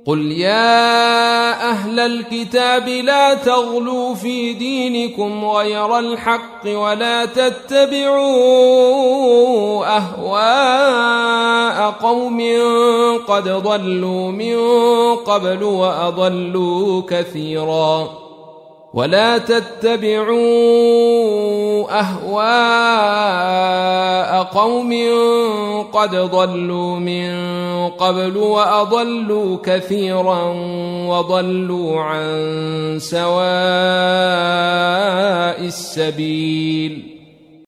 قل يا أهل الكتاب لا تغلوا في دينكم غير الحق ولا تتبعوا أهواء قوم قد ضلوا من قبل وأضلوا كثيرا ولا تتبعوا أهواء قوم قد ضلوا من قبل وأضلوا كثيرا وضلوا عن سواء السبيل